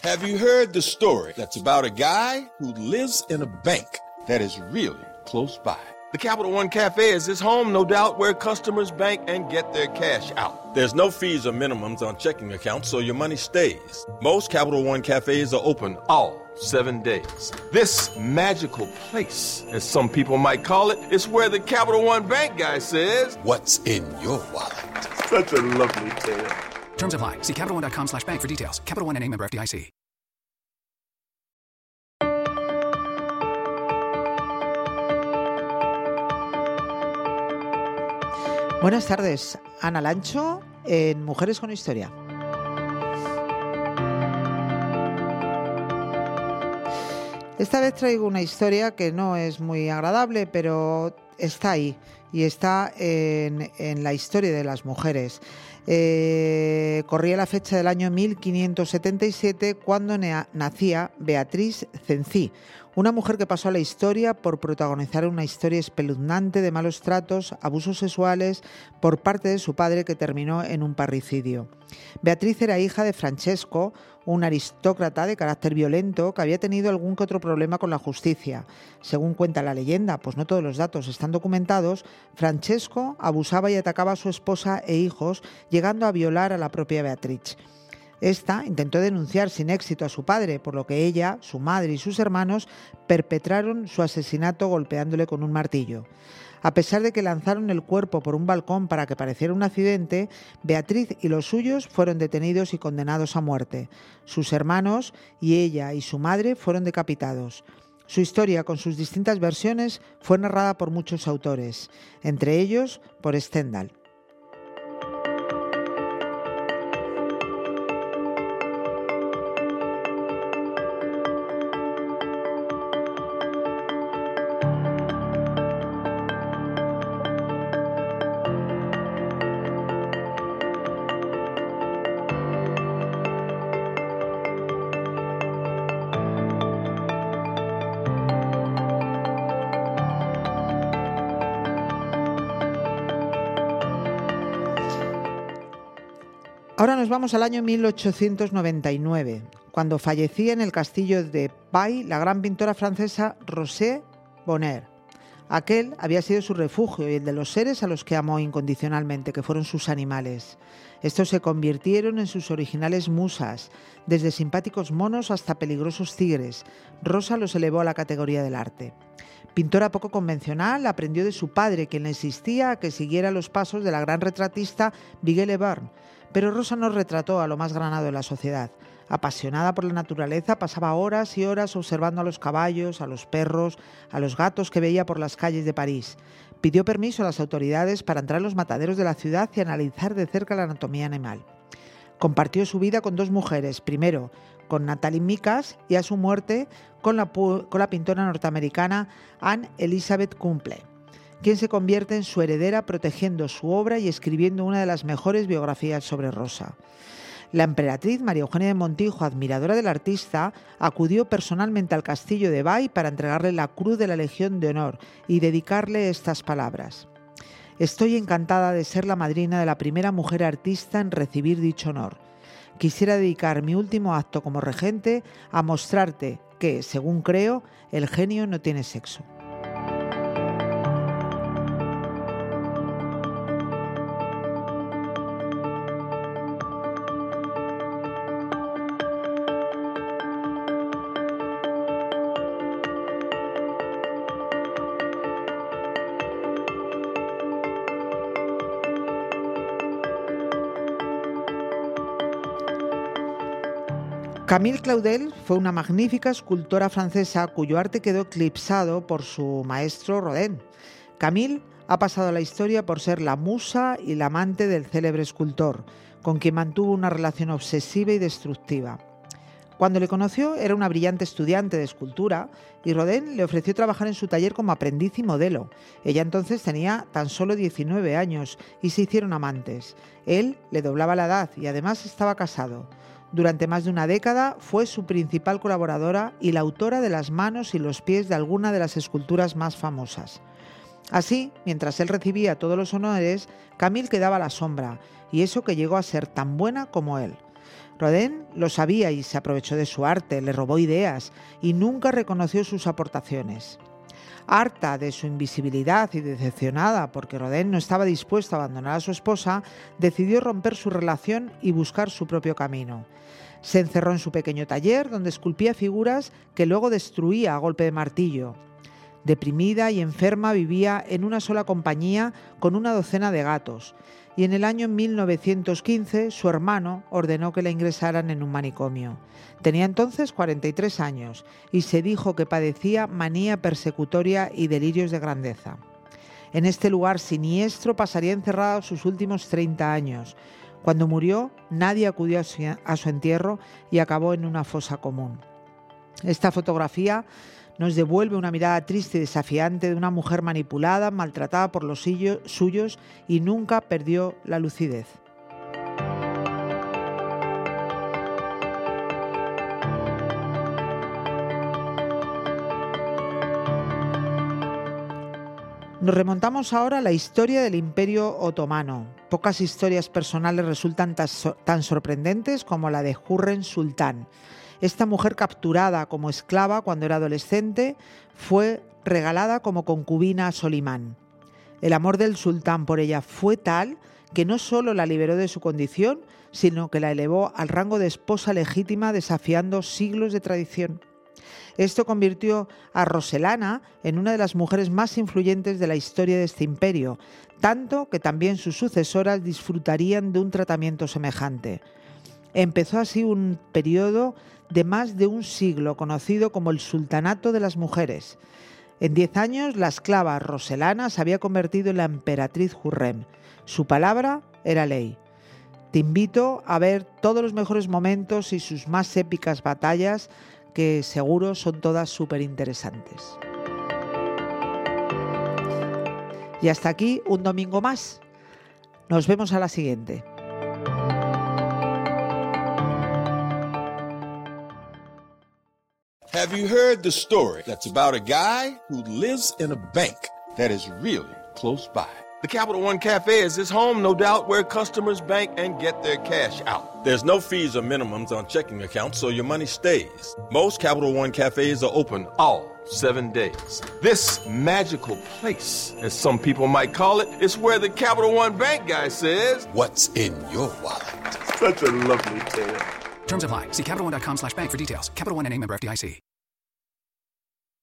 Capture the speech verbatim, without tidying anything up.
Have you heard the story that's about a guy who lives in a bank that is really close by? The Capital One Cafe is his home, no doubt, where customers bank and get their cash out. There's no fees or minimums on checking accounts, so your money stays. Most Capital One Cafes are open all seven days. This magical place, as some people might call it, is where the Capital One Bank guy says, "What's in your wallet?" Such a lovely tale. Terms apply. See CapitalOne.com slash bank for details. Capital One N A member F D I C. Buenas tardes, Ana Lancho en Mujeres con Historia. Esta vez traigo una historia que no es muy agradable, pero está ahí y está en, en la historia de las mujeres. Eh, corría la fecha del año mil quinientos setenta y siete cuando nea, nacía Beatriz Cencí, una mujer que pasó a la historia por protagonizar una historia espeluznante de malos tratos, abusos sexuales por parte de su padre que terminó en un parricidio. Beatriz era hija de Francesco, un aristócrata de carácter violento que había tenido algún que otro problema con la justicia. Según cuenta la leyenda, pues no todos los datos están documentados, Francesco abusaba y atacaba a su esposa e hijos, llegando a violar a la propia Beatriz. Esta intentó denunciar sin éxito a su padre, por lo que ella, su madre y sus hermanos perpetraron su asesinato golpeándole con un martillo. A pesar de que lanzaron el cuerpo por un balcón para que pareciera un accidente, Beatriz y los suyos fueron detenidos y condenados a muerte. Sus hermanos y ella y su madre fueron decapitados. Su historia, con sus distintas versiones, fue narrada por muchos autores, entre ellos por Stendhal. Ahora nos vamos al año mil ochocientos noventa y nueve, cuando fallecía en el castillo de Bai la gran pintora francesa Rosé Bonheur. Aquel había sido su refugio y el de los seres a los que amó incondicionalmente, que fueron sus animales. Estos se convirtieron en sus originales musas, desde simpáticos monos hasta peligrosos tigres. Rosa los elevó a la categoría del arte. Pintora poco convencional, aprendió de su padre, quien le insistía a que siguiera los pasos de la gran retratista Vigée Le Brun. Pero Rosa no retrató a lo más granado de la sociedad. Apasionada por la naturaleza, pasaba horas y horas observando a los caballos, a los perros, a los gatos que veía por las calles de París. Pidió permiso a las autoridades para entrar a los mataderos de la ciudad y analizar de cerca la anatomía animal. Compartió su vida con dos mujeres, primero con Natalie Micas y a su muerte con la, con la pintora norteamericana Anne Elizabeth Cumple, quien se convierte en su heredera protegiendo su obra y escribiendo una de las mejores biografías sobre Rosa. La emperatriz María Eugenia de Montijo, admiradora del artista, acudió personalmente al castillo de Bai para entregarle la Cruz de la Legión de Honor y dedicarle estas palabras: «Estoy encantada de ser la madrina de la primera mujer artista en recibir dicho honor. Quisiera dedicar mi último acto como regente a mostrarte que, según creo, el genio no tiene sexo». Camille Claudel fue una magnífica escultora francesa cuyo arte quedó eclipsado por su maestro Rodin. Camille ha pasado a la historia por ser la musa y la amante del célebre escultor, con quien mantuvo una relación obsesiva y destructiva. Cuando le conoció era una brillante estudiante de escultura y Rodin le ofreció trabajar en su taller como aprendiz y modelo. Ella entonces tenía tan solo diecinueve años y se hicieron amantes. Él le doblaba la edad y además estaba casado. Durante más de una década fue su principal colaboradora y la autora de las manos y los pies de alguna de las esculturas más famosas. Así, mientras él recibía todos los honores, Camille quedaba a la sombra, y eso que llegó a ser tan buena como él. Rodin lo sabía y se aprovechó de su arte, le robó ideas y nunca reconoció sus aportaciones. Harta de su invisibilidad y decepcionada porque Rodin no estaba dispuesto a abandonar a su esposa, decidió romper su relación y buscar su propio camino. Se encerró en su pequeño taller donde esculpía figuras que luego destruía a golpe de martillo. Deprimida y enferma, vivía en una sola compañía con una docena de gatos, y en el año mil novecientos quince su hermano ordenó que la ingresaran en un manicomio. Tenía entonces cuarenta y tres años y se dijo que padecía manía persecutoria y delirios de grandeza. En este lugar siniestro pasaría encerrado sus últimos treinta años. Cuando murió, nadie acudió a su entierro y acabó en una fosa común. Esta fotografía nos devuelve una mirada triste y desafiante de una mujer manipulada, maltratada por los suyos y nunca perdió la lucidez. Nos remontamos ahora a la historia del Imperio Otomano. Pocas historias personales resultan tan sorprendentes como la de Hürrem Sultán. Esta mujer, capturada como esclava cuando era adolescente, fue regalada como concubina a Solimán. El amor del sultán por ella fue tal que no solo la liberó de su condición, sino que la elevó al rango de esposa legítima, desafiando siglos de tradición. Esto convirtió a Roselana en una de las mujeres más influyentes de la historia de este imperio, tanto que también sus sucesoras disfrutarían de un tratamiento semejante. Empezó así un periodo de más de un siglo conocido como el Sultanato de las Mujeres. En diez años, la esclava Roselana se había convertido en la emperatriz Hürrem. Su palabra era ley. Te invito a ver todos los mejores momentos y sus más épicas batallas, que seguro son todas súper interesantes. Y hasta aquí un domingo más. Nos vemos a la siguiente. Have you heard the story that's about a guy who lives in a bank that is really close by? The Capital One Cafe is his home, no doubt, where customers bank and get their cash out. There's no fees or minimums on checking accounts, so your money stays. Most Capital One Cafes are open all seven days. This magical place, as some people might call it, is where the Capital One Bank guy says, "What's in your wallet?" Such a lovely tale. Terms apply. See CapitalOne.com slash bank for details. Capital One N A, member F D I C.